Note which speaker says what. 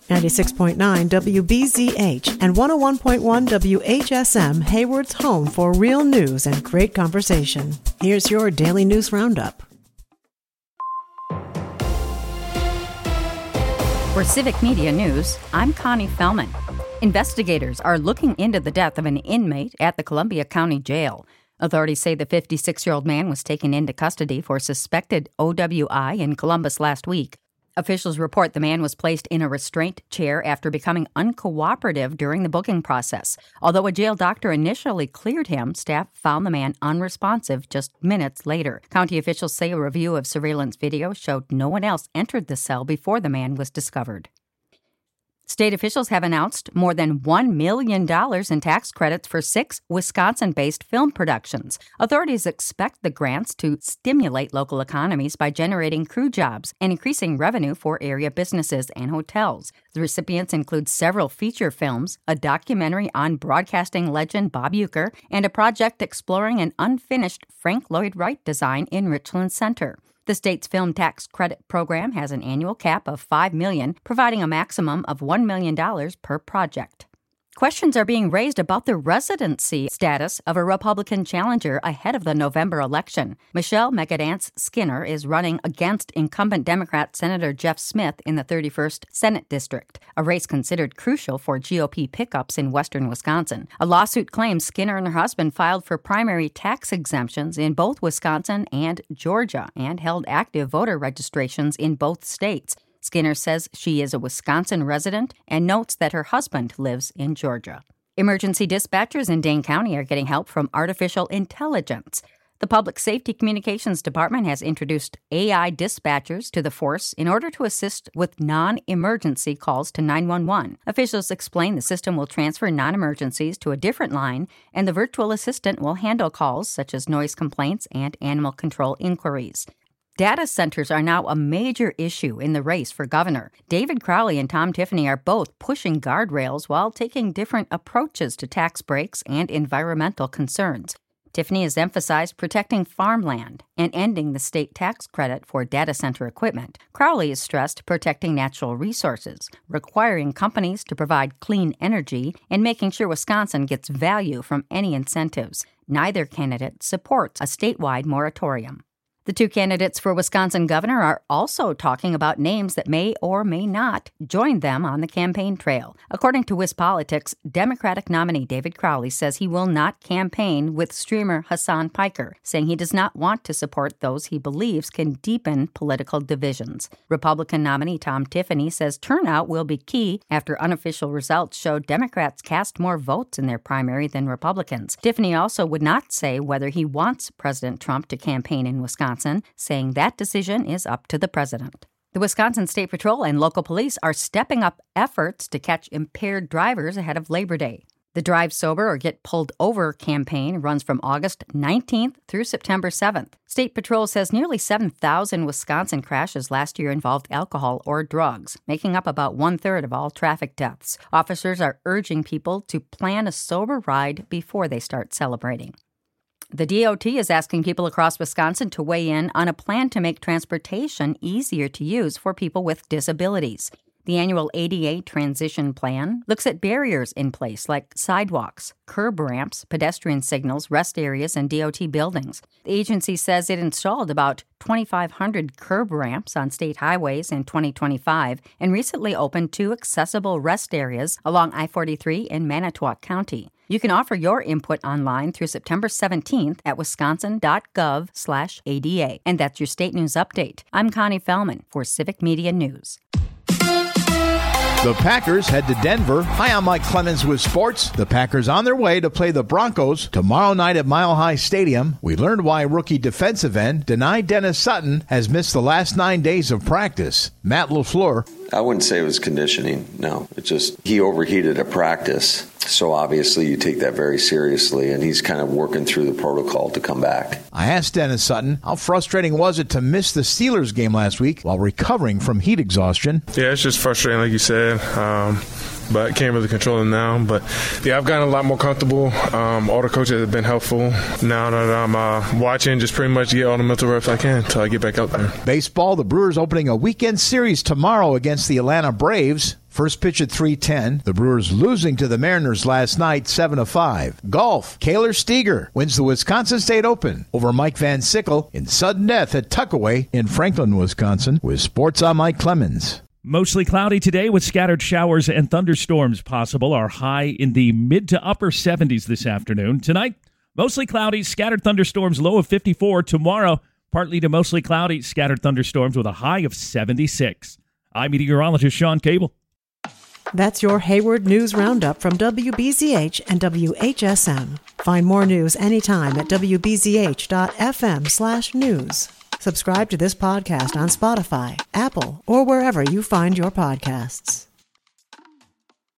Speaker 1: 96.9 WBZH and 101.1 WHSM, Hayward's home for real news and great conversation. Here's your Daily News Roundup.
Speaker 2: For Civic Media News, I'm Connie Fellman. Investigators are looking into the death of an inmate at the Columbia County Jail. Authorities say the 56-year-old man was taken into custody for suspected OWI in Columbus last week. Officials report the man was placed in a restraint chair after becoming uncooperative during the booking process. Although a jail doctor initially cleared him, staff found the man unresponsive just minutes later. County officials say a review of surveillance video showed no one else entered the cell before the man was discovered. State officials have announced more than $1 million in tax credits for 6 Wisconsin-based film productions. Authorities expect the grants to stimulate local economies by generating crew jobs and increasing revenue for area businesses and hotels. The recipients include several feature films, a documentary on broadcasting legend Bob Uecker, and a project exploring an unfinished Frank Lloyd Wright design in Richland Center. The state's film tax credit program has an annual cap of $5 million, providing a maximum of $1 million per project. Questions are being raised about the residency status of a Republican challenger ahead of the November election. Michelle Megadance Skinner is running against incumbent Democrat Senator Jeff Smith in the 31st Senate District, a race considered crucial for GOP pickups in western Wisconsin. A lawsuit claims Skinner and her husband filed for primary tax exemptions in both Wisconsin and Georgia and held active voter registrations in both states. Skinner says she is a Wisconsin resident and notes that her husband lives in Georgia. Emergency dispatchers in Dane County are getting help from artificial intelligence. The Public Safety Communications Department has introduced AI dispatchers to the force in order to assist with non-emergency calls to 911. Officials explain the system will transfer non-emergencies to a different line, and the virtual assistant will handle calls such as noise complaints and animal control inquiries. Data centers are now a major issue in the race for governor. David Crowley and Tom Tiffany are both pushing guardrails while taking different approaches to tax breaks and environmental concerns. Tiffany has emphasized protecting farmland and ending the state tax credit for data center equipment. Crowley has stressed protecting natural resources, requiring companies to provide clean energy, and making sure Wisconsin gets value from any incentives. Neither candidate supports a statewide moratorium. The two candidates for Wisconsin governor are also talking about names that may or may not join them on the campaign trail. According to WisPolitics, Democratic nominee David Crowley says he will not campaign with streamer Hassan Piker, saying he does not want to support those he believes can deepen political divisions. Republican nominee Tom Tiffany says turnout will be key after unofficial results showed Democrats cast more votes in their primary than Republicans. Tiffany also would not say whether he wants President Trump to campaign in Wisconsin, saying that decision is up to the president. The Wisconsin State Patrol and local police are stepping up efforts to catch impaired drivers ahead of Labor Day. The Drive Sober or Get Pulled Over campaign runs from August 19th through September 7th. State Patrol says nearly 7,000 Wisconsin crashes last year involved alcohol or drugs, making up about one-third of all traffic deaths. Officers are urging people to plan a sober ride before they start celebrating. The DOT is asking people across Wisconsin to weigh in on a plan to make transportation easier to use for people with disabilities. The annual ADA transition plan looks at barriers in place like sidewalks, curb ramps, pedestrian signals, rest areas, and DOT buildings. The agency says it installed about 2,500 curb ramps on state highways in 2025 and recently opened 2 accessible rest areas along I-43 in Manitowoc County. You can offer your input online through September 17th at wisconsin.gov/ADA. And that's your state news update. I'm Connie Fellman for Civic Media News.
Speaker 3: The Packers head to Denver. Hi, I'm Mike Clemens with sports. The Packers on their way to play the Broncos tomorrow night at Mile High Stadium. We learned why rookie defensive end Denai Dennis Sutton has missed the last 9 days of practice. Matt LaFleur.
Speaker 4: I wouldn't say it was conditioning, no. It's just he overheated at practice. So obviously you take that very seriously, and he's kind of working through the protocol to come back.
Speaker 3: I asked Dennis Sutton, how frustrating was it to miss the Steelers game last week while recovering from heat exhaustion?
Speaker 5: Yeah, it's just frustrating, like you said. but can't really control them now. But, yeah, I've gotten a lot more comfortable. All the coaches have been helpful. Now that I'm watching, just pretty much get all the mental reps I can until I get back out there.
Speaker 3: Baseball, the Brewers opening a weekend series tomorrow against the Atlanta Braves. First pitch at 3:10. The Brewers losing to the Mariners last night, 7-5. Golf, Kaylor Steger wins the Wisconsin State Open over Mike Van Sickle in sudden death at Tuckaway in Franklin, Wisconsin. With sports, I'm Mike Clemens.
Speaker 6: Mostly cloudy today with scattered showers and thunderstorms possible. Our high in the mid to upper 70s this afternoon. Tonight, mostly cloudy, scattered thunderstorms, low of 54. Tomorrow, partly to mostly cloudy, scattered thunderstorms with a high of 76. I'm meteorologist Sean Cable.
Speaker 1: That's your Hayward News Roundup from WBZH and WHSM. Find more news anytime at wbzh.fm/news. Subscribe to this podcast on Spotify, Apple, or wherever you find your podcasts.